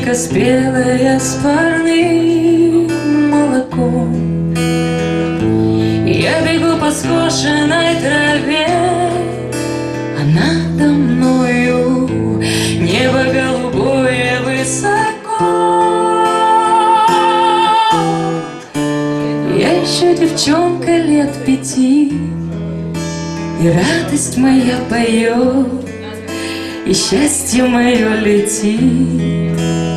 клубника спелая с парным молоком. Я бегу по скошенной траве, а надо мною небо голубое высоко. Я еще девчонка лет 5, и радость моя поет, и счастье мое летит.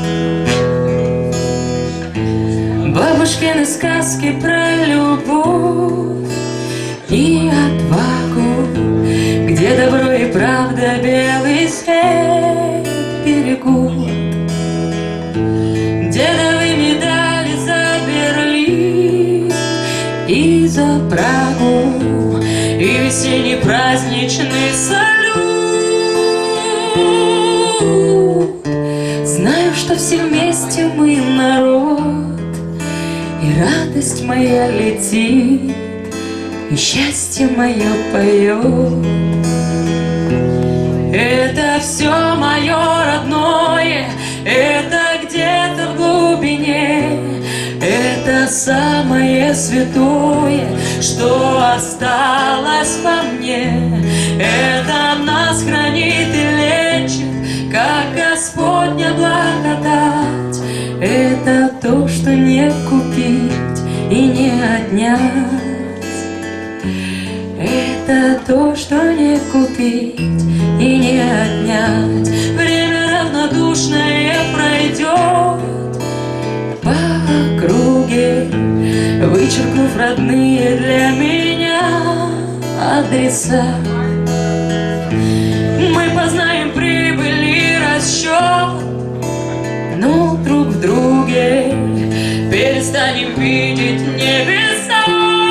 Бабушкины сказки про любовь и отвагу, где добро и правда белый свет берегут. Дедовы медали за Берлин и за Прагу, и весенний праздничный салют. Знаю, что все вместе мы народ, и радость моя летит, и счастье мое поет. Это все мое родное, это где-то в глубине, это самое святое, что осталось во мне. Это нас хранит и лечит, как Господня благодать. Это то, что не купить и не отнять. Это то, что не купить и не отнять. Время равнодушное пройдет по округе, вычеркнув родные для меня адреса. Мы познаем прибыль и расчет, но друг в друге перестанем видеть небеса.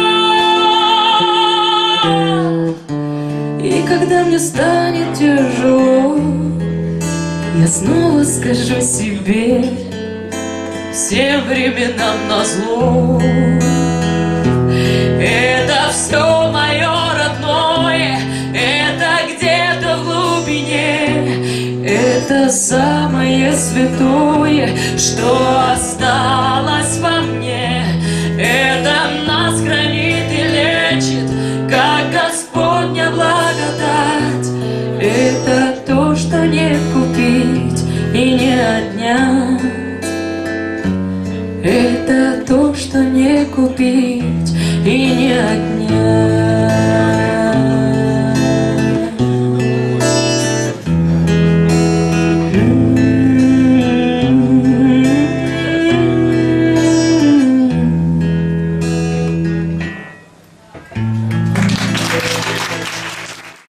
И когда мне станет тяжело, я снова скажу себе: всем временам назло. Это все мое родное, это где-то в глубине, это самое святое, что осталось во мне. Это нас хранит и лечит, как Господня благодать. Это то, что не купить и не отнять. Это то, что не купить и не отнять.